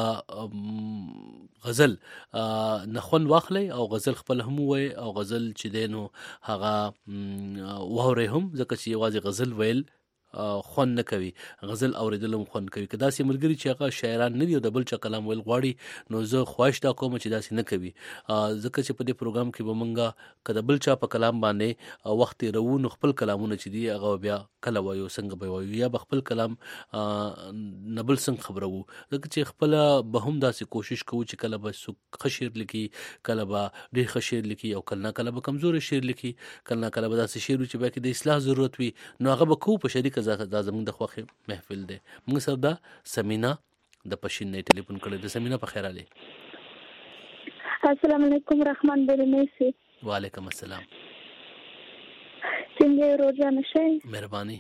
غزل نه خوند واخلئ او غزل خپل هم ووایئ او غزل چې دی نو هغه واورئ هم، ځکه چې یوازې غزل ویل خوند نه کوي، غزل اوریدل هم خوند کوي. که داسې ملګري چې هغه شاعران نه دي او د بل چا کلام ویل غواړي نو زه خواهش دا کوم چې داسې نه کوي، ځکه چې په دې پروګرام کې به مونږه که د بل چا په کلام باندې وخت تېروو نو خپل کلامونه چې دي هغه بیا کله وایو څنګه به وایو یا به خپل کلام نه بل څنګه خبروو، ځکه چې خپله به هم داسې کوشش کوو چې کله به څوک ښه شعر لیکي، کله به ډېر ښه شعر لیکي او کله نه کله به کمزوری شعر لیکي، کله نه کله به داسې شعر وي چې بیا کې د اصلاح ضرورت وي، نو هغه به کوو په شریکه. دا زموږ د خوښې محفل دی. موږ سره دا سمینا د پشین نه ټلیفون کړی دی. سمینا په خیر علي. السلام علیکم رحمان برمیسی. وعلیکم السلام. څنګه روزانه شئ؟ مهرباني.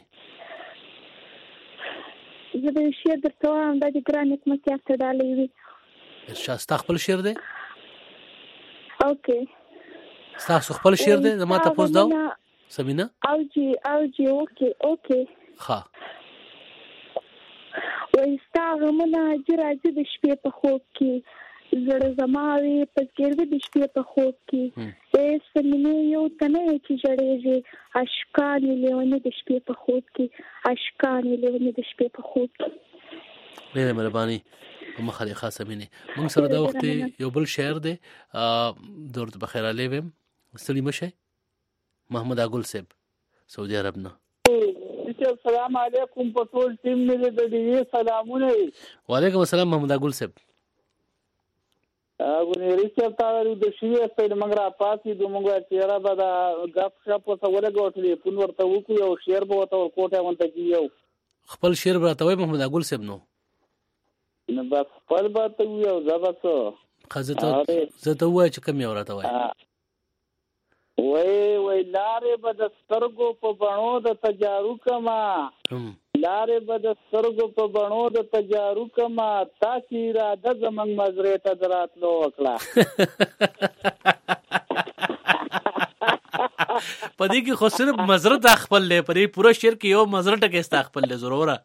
زه د شعر درته وایم دا د ګران حکمت یافته ډالۍ وي. ارشاد ستا خپل شعر دی؟ اوکې. ستاسو خپل شعر دی؟ زما تپوس دا سمینا؟ او جی اوکې. ښه. وایي ستا غمونه راځي د شپې په خوب کې، زړه زما وي په ګرده د شپې په خوب کې، سمینې یو تنه چې ژړېږي، اشکان یې لیونې د شپې په خوب کې، اشکان یې لیونې د شپې په خوب کې. ډېره مهرباني په مخه دې ښه سمینې. موږ سره دا وخت یو بل شاعر دی، درته په خیر علي ویم، ستړي مه شئ. محمد اګل صاحب سعودي عرب نه. السلام علیکم په ټول ټیم مې د دې سلامونه. وعلیکم السلام محمد اګل صاحب. غونېری چې تاسو د شیوه په لمنګرا پاتې د موږ چیرې به دا غف شپ په ولګو ټلیفون ورته وکړو او شعر به وته ورکوټه ونته کیو. خپل شعر به راته وای محمد اګل صاحب نو نه بس خپل به ته یو زبرته خزته زته وای چې کوم یو راته وای. وای لارې به د سترګو په بڼو د تجارو کما، لارې به د سترګو په بڼو د تجارو کما، تا چې اراده زمنګ مزرې ته دراتلو وکړه. په دې کې خو صرف مزره د خپل له پرې پوره شعر کې یو مزره ټکه است خپل له ضروره.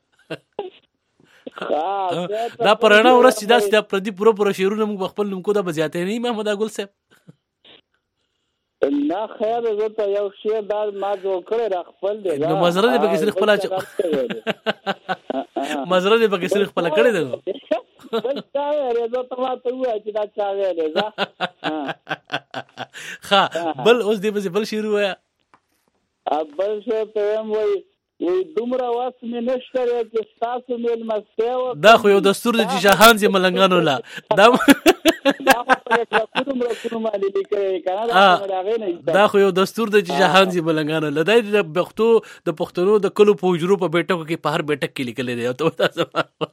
دا پرانا ورځ چې دا ست پردي پوره شعرونه موږ خپل نوم کو دا بزیاته نه محمد اګل صاحب. نه خیر زه ته یو شعر دا ما جوړ کړی را خپل دی. نو مزره دې به کسر خپل مزره دې به کسر خپل کړی دی. بل څه زه ته ما ته وای چې دا چا ویلې ځه. ها بل اوس دې به بل شعر وای. بل شعر ته وای دومره واس مې نشته چې تاسو مې مستیو. دا خو یو دستور دی چې شاهان زی ملنګانو لا دا خو یو دستور دی چې شاهان زی ملنګانو لا د پښتنو د کلو په حجرو په بیٹکو کې په هر بیٹک کې لیکل دی او ته تاسو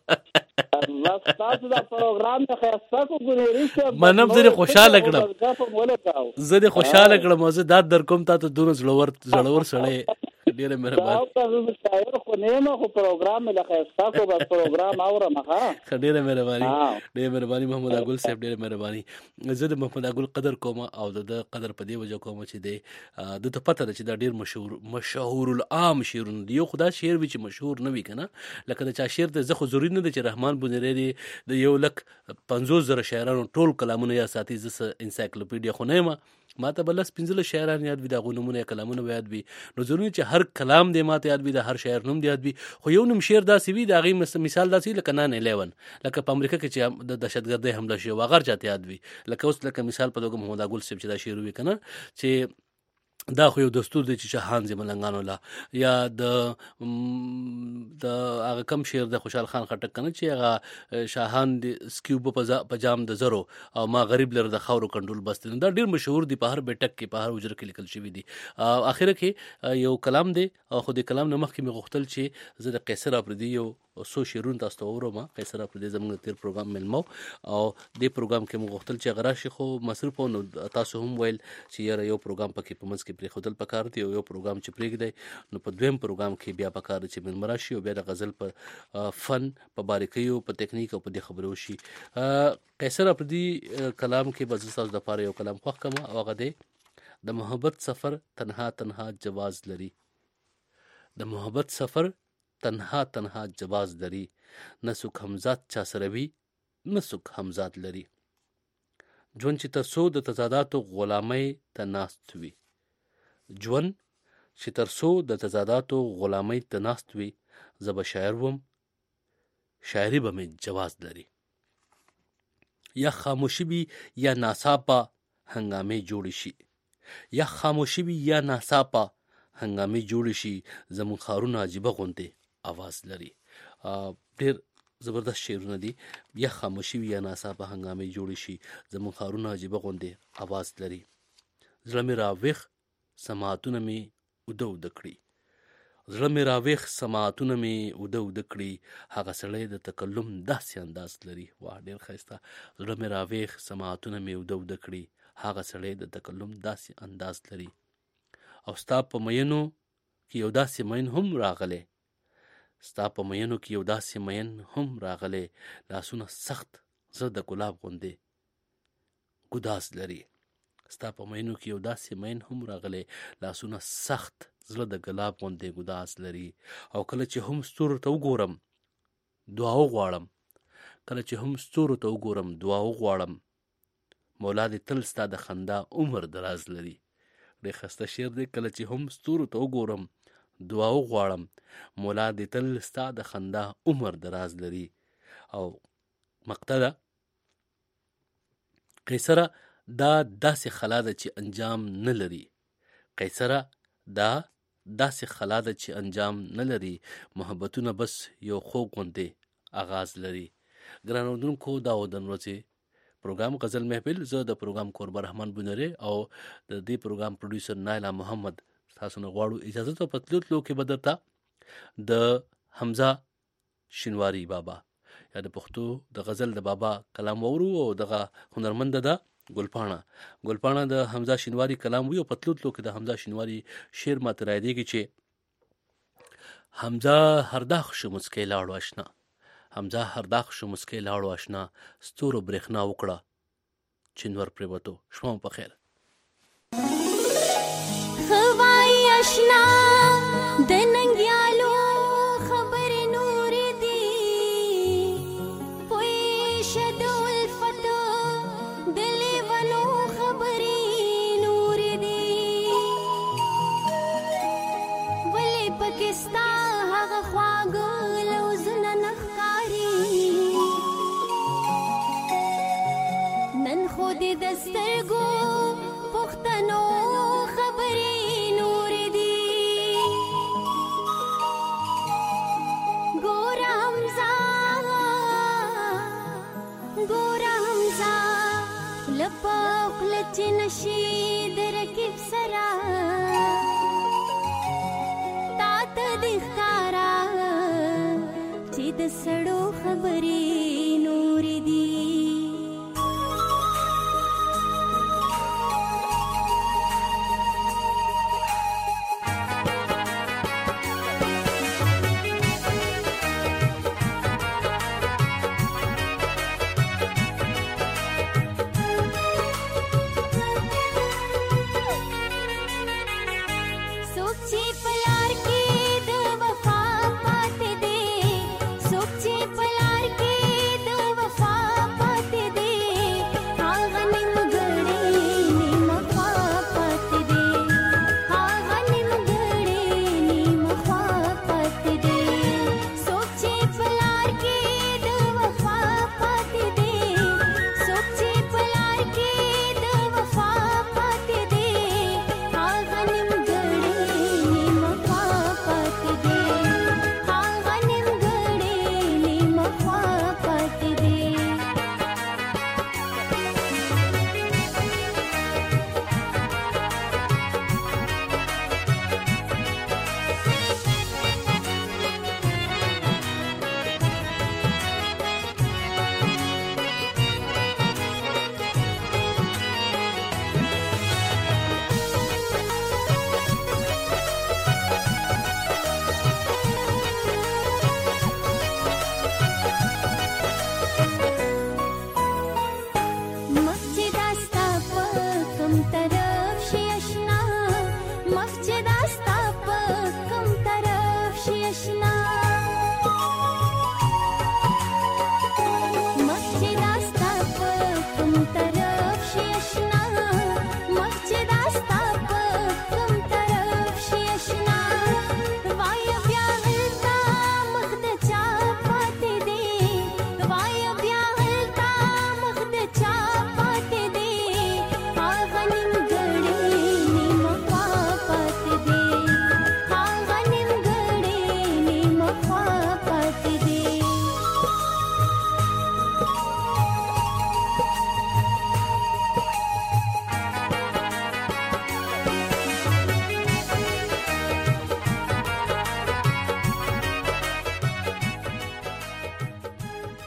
تاسو دا پروګرام ته خاصه کو ګورئ. منم زه خوشاله کړم، زه خوشاله کړم، زه دا در کوم تاسو دونه زړور سړی. ډیره مهرباني. تاسو شاعر خو نه ما خو پروګرام مې لخوا کو بس پروګرام اورم. ها ډیره مهرباني محمد اګل صاحب، ډیره مهرباني. زه د محمد اګل قدر کوم او د قدر په دی وجه کوم چې د ته پته ده چې دا ډیر مشهور العام شعرونه دی. یو خدا شعر وی چې مشهور نه وي کنه، لکه د چا شعر ته زه خو ضروري نه ده چې رحمان بونری دی د 150,000 شاعرانو ټول کلامونه یا ساتي ز انسایکلوپیډیا خو نه ما ته بل 15 شاعران یاد وي، دا غونمونه کلامونه یاد وي، نو ضروري چې هر کلام دې ماته یاد وي، د هر شاعر نوم دې یاد وي. خو یو نوم شعر داسې وي دا غي مثال داسې لکه 9/11 لکه په امریکا کې چې د دهشتګردۍ حمله شوه هغه چاته یاد وي، لکه اوس لکه مثال په توګه محمد اګل صاحب چې دا شعر وي کنه چې دا خو یو دستور دی چې شاهان زی ملنګانو لا یا د هغه کم شعر د خوشحال خان خټک کنه چې هغه شاهان د سکیوب په جام د زرو او ما غریب لره د خاورو کنټرول بس دا ډیر مشهور دی، په هر بیٹک کې په هر وجر کې لیکل شوی دی. اخر کې یو کلام دی او خو د کلام نه مخکې مې غوښتل چې زه د قیصر افریدي یو سو شعرونه تاسو ته وورم. قیصر افریدي زموږ تیر پروګرام ملمو او دې پروګرام کې موږ غوښتل چې غراشي خو مصرف نو تاسو هم ویل چې یو پروګرام پکې په منځ کې پرې خودل پکار دی او یو پروګرام چې پرېږدي نو په دویم پروګرام کې بیا پکار دی چې ملمرا شي او بیا د غزل په فن په باریکیو په ټیکنیک او په دې خبرو شي. قیصر افریدي کلام کې بز تاسو د پاره یو کلام خوښ کما او هغه دی د محبت سفر تنها جواز لري. د محبت سفر تنها جواز لري، نه څوک همزاد چا سره وي نه څوک همزاد لري. ژوند چې تر څو د تضاداتو غلامۍ ته ناست وي، ژوند چې تر څو د تضاداتو غلامۍ ته ناست وي، زه به شاعر وم، شاعري به مې جواز لري. یا خاموشي وي یا ناڅاپه هنګامې جوړې شي، یا خاموشي وي یا ناڅاپه هنګامې جوړې شي، زموږ ښارونه عجیبه غوندې اواز لري. ډېر زبردست شعرونه دي. یا خاموشي وي یا ناڅاپه هنګامې جوړې شي، زموږ ښارونه عجیبه غوندې اواز لري. زړه مې راویښ سماعتونه مې اوده اوده کړي، زړه مې راویښ سماعتونه مې اوده اوده کړي، هغه سړی د تکلم داسې انداز لري. واه ډېر ښایسته. زړه مې راویښ سماعتونه مې اوده اوده کړي، هغه سړی د تکلم داسې انداز لري. او ستا په مینو کې یو داسې مین هم راغلی، ستا په مینو کې یو داسې مین هم راغلی، لاسونه سخت زړه د ګلاب غوندې ګداز لري. ستا په مینو کې یو داسې مین هم راغلی، لاسونه سخت زړه د ګلاب غوندې ګداز لري. او کله چې هم ستورو ته وګورم دعا وغواړم، کله چې هم ستورو ته وګورم دعا وغواړم، مولا دې تل ستا د خندا عمر دراز لري. ډېر ښایسته شعر دی. کله چې هم ستورو ته وګورم دعا وغواړم، مولا دې تل ستا د خندا عمر دراز لري. او مقطع ده: قیصره دا داسې خلا ده چې انجام نه لري، قیصره دا داسې خلا ده چې انجام نه لري، محبتونه بس یو خوږ غوندې آغاز لري. ګرانو اورېدونکو، دا و د ورځې پروګرام غزل محفل. زه د پروګرام کوربه رحمان بونری او د دې پروګرام پروډوسر نایلا محمد تاسو نه غواړو اجازه ته په تلو کې به درته د حمزه شینواري بابا یا د پښتو د غزل د بابا کلام وورو. او دغه هنرمند ده ګلپاڼه د حمزه شینواري کلام وی. او په تلو کې د حمزه شینواري شعر ماته رايدېږي چې حمزه هرداخ شو مسکی لاړو آشنا، حمزه هرداخ شو مسکی لاړو آشنا، ستورو برېښنا وکړه چنور پرېوتو. شپه مو په خیر. خوای آشنا د ننګیالو خبرې نورې دي، پوی شد الفت د لیونو خبرې نورې دي، ولې پکستا هغه خواږه لوزونه نښکاري، نن خو دې د سترګو پښتنو خبرې نورې دي. ګوره حمزه لپاق لچ نشي د رکب سرا، تا ته د ښکارا چې د سړو خبرې نورې دي.